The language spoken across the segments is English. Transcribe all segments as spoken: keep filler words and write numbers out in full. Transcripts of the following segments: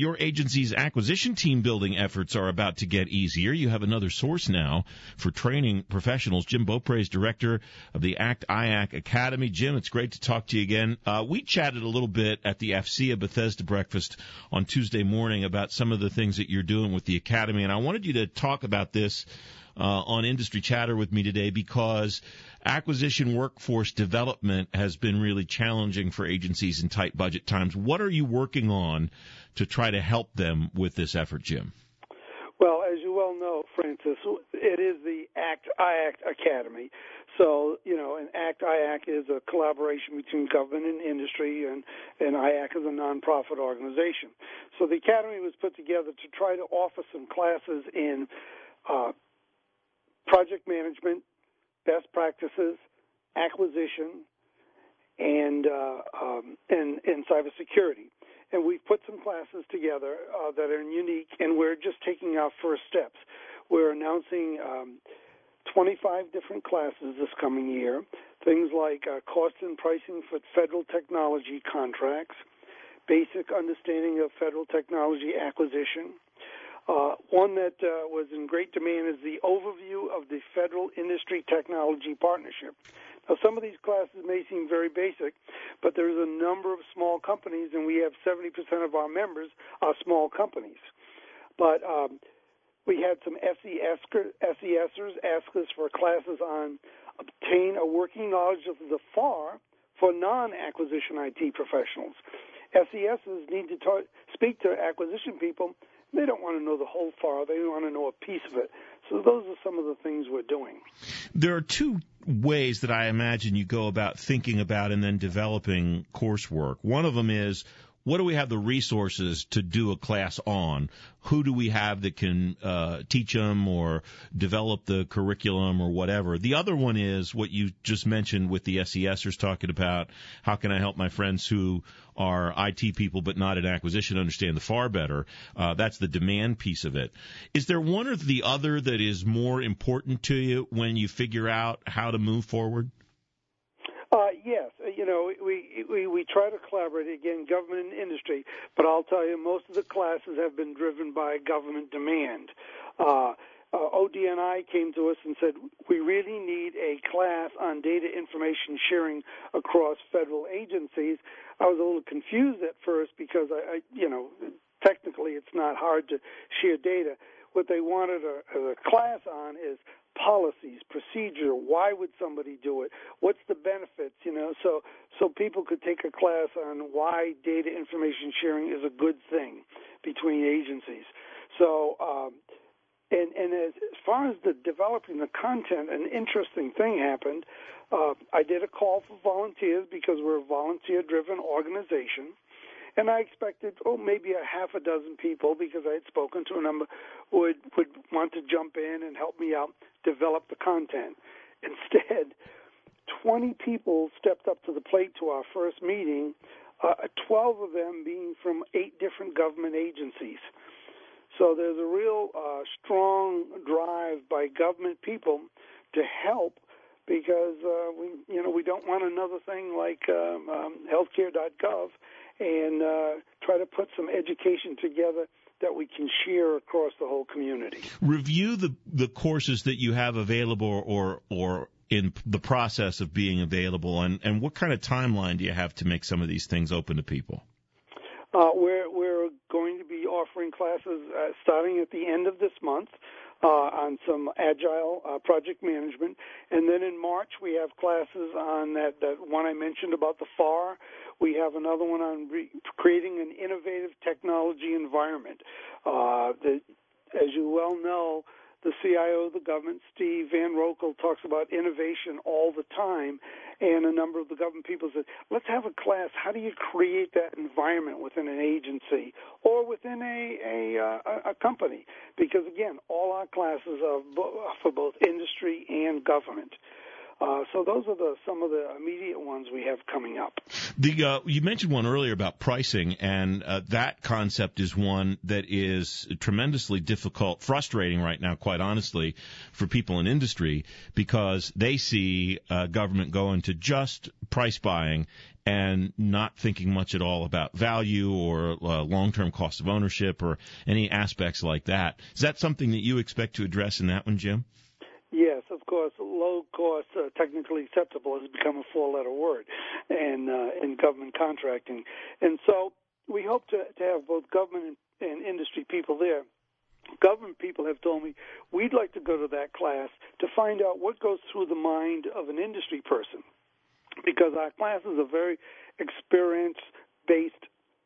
your agency's acquisition team building efforts are about to get easier. You have another source now for training professionals. Jim Beaupre is director of the ACT I A C Academy. Jim, it's great to talk to you again. Uh, we chatted a little bit at the A F C A Bethesda breakfast on Tuesday morning about some of the things that you're doing with the Academy, and I wanted you to talk about this uh, on Industry Chatter with me today because acquisition workforce development has been really challenging for agencies in tight budget times. What are you working on to try to help them with this effort, Jim? Well, as you well know, Francis, it is the ACT I A C Academy. So, you know, and ACT I A C is a collaboration between government and industry, and, and I A C is a nonprofit organization. So the Academy was put together to try to offer some classes in uh, project management, best practices, acquisition, and uh, um, and, and cybersecurity. And we've put some classes together uh, that are unique, and we're just taking our first steps. We're announcing um, twenty-five different classes this coming year, things like uh, cost and pricing for federal technology contracts, basic understanding of federal technology acquisition. Uh, one that uh, was in great demand is the overview of the Federal Industry Technology Partnership. Now, some of these classes may seem very basic, but there's a number of small companies, and we have seventy percent of our members are small companies. But um, we had some SESers ask us for classes on obtain a working knowledge of the F A R for non-acquisition I T professionals. SESers need to talk, speak to acquisition people. They don't want to know the whole F A R. They want to know a piece of it. So those are some of the things we're doing. There are two ways that I imagine you go about thinking about and then developing coursework. One of them is, what do we have the resources to do a class on? Who do we have that can uh, teach them or develop the curriculum or whatever? The other one is what you just mentioned with the SESers talking about, how can I help my friends who are I T people but not in acquisition understand the F A R better? Uh, that's the demand piece of it. Is there one or the other that is more important to you when you figure out how to move forward? Uh, yes, you know, we, we we try to collaborate, again, government and industry, but I'll tell you, most of the classes have been driven by government demand. Uh, uh, O D N I came to us and said, we really need a class on data information sharing across federal agencies. I was a little confused at first because, I, I you know, technically it's not hard to share data. What they wanted a, a class on is policies, procedure, why would somebody do it, what's the benefits, you know, so so people could take a class on why data information sharing is a good thing between agencies. So, um, and, and as, as far as the developing the content, an interesting thing happened. Uh, I did a call for volunteers because we're a volunteer-driven organization. And I expected, oh, maybe a half a dozen people, because I had spoken to a number, would would want to jump in and help me out, develop the content. Instead, twenty people stepped up to the plate to our first meeting, uh, twelve of them being from eight different government agencies. So there's a real uh, strong drive by government people to help, because uh, we, you know, we don't want another thing like um, um, healthcare dot gov, and uh, try to put some education together that we can share across the whole community. Review the the courses that you have available or or in the process of being available, and, and what kind of timeline do you have to make some of these things open to people? Uh, we're we're going to be offering classes uh, starting at the end of this month uh, on some agile uh, project management, and then in March we have classes on that, that one I mentioned about the F A R. We have another one on re- creating an innovative technology environment. Uh, the, as you well know, the C I O of the government, Steve Van Rokel, talks about innovation all the time, and a number of the government people said, let's have a class. How do you create that environment within an agency or within a, a, uh, a company? Because, again, all our classes are bo- for both industry and government. Uh, so those are the some of the immediate ones we have coming up. The uh, you mentioned one earlier about pricing, and uh, that concept is one that is tremendously difficult, frustrating right now, quite honestly, for people in industry, because they see uh, government going to just price buying and not thinking much at all about value or uh, long-term cost of ownership or any aspects like that. Is that something that you expect to address in that one, Jim? Yes, of course. Low cost, uh, technically acceptable, has become a four-letter word in uh, in government contracting, and so we hope to, to have both government and, and industry people there. Government people have told me we'd like to go to that class to find out what goes through the mind of an industry person, because our classes are very experience-based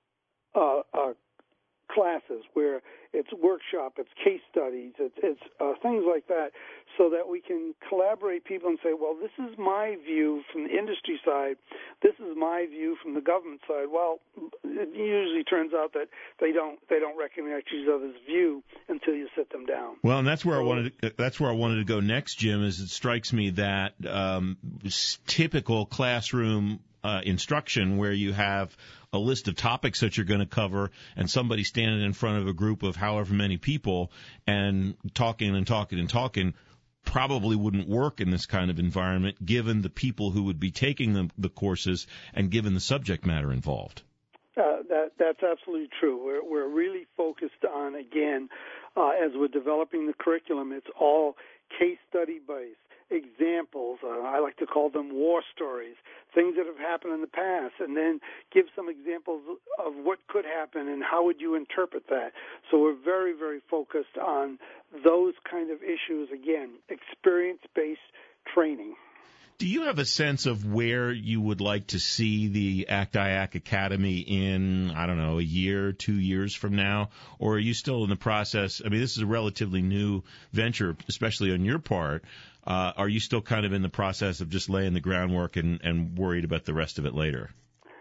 uh, uh, classes where it's workshop, it's case studies, it's, it's uh, things like that, so that we can collaborate people and say, well, this is my view from the industry side, this is my view from the government side. Well, it usually turns out that they don't they don't recognize each other's view until you sit them down. Well, and that's where so, I wanted to, that's where I wanted to go next, Jim. Is it strikes me that um, typical classroom uh, instruction where you have a list of topics that you're going to cover and somebody standing in front of a group of however many people and talking and talking and talking probably wouldn't work in this kind of environment given the people who would be taking the, the courses and given the subject matter involved. Uh, that, that's absolutely true. We're, we're really focused on, again, uh, as we're developing the curriculum, it's all case study based. Examples, uh, I like to call them war stories, things that have happened in the past, and then give some examples of what could happen and how would you interpret that. So we're very, very focused on those kind of issues, again, experience-based training. Do you have a sense of where you would like to see the A C T I A C Academy in, I don't know, a year, two years from now? Or are you still in the process? I mean, this is a relatively new venture, especially on your part. Uh, are you still kind of in the process of just laying the groundwork and, and worried about the rest of it later?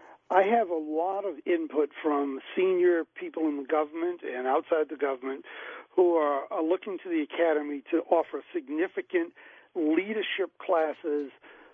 I have a lot of input from senior people in the government and outside the government who are, are looking to the Academy to offer significant leadership classes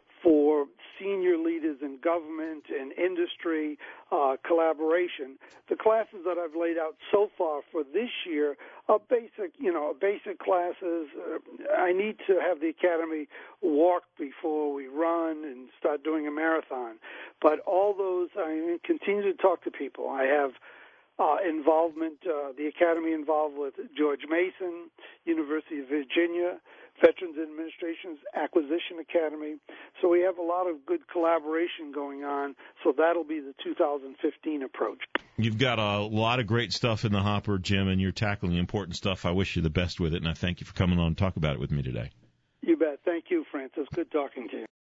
for senior leaders in government and industry, uh, collaboration. The classes that I've laid out so far for this year are basic, you know, basic classes. Uh, I need to have the Academy walk before we run and start doing a marathon. But all those, I continue to talk to people. I have Uh, involvement, uh, the Academy involved with George Mason, University of Virginia, Veterans Administration's Acquisition Academy. So we have a lot of good collaboration going on, so that'll be the two thousand fifteen approach. You've got a lot of great stuff in the hopper, Jim, and you're tackling important stuff. I wish you the best with it, and I thank you for coming on and talk about it with me today. You bet. Thank you, Francis. Good talking to you.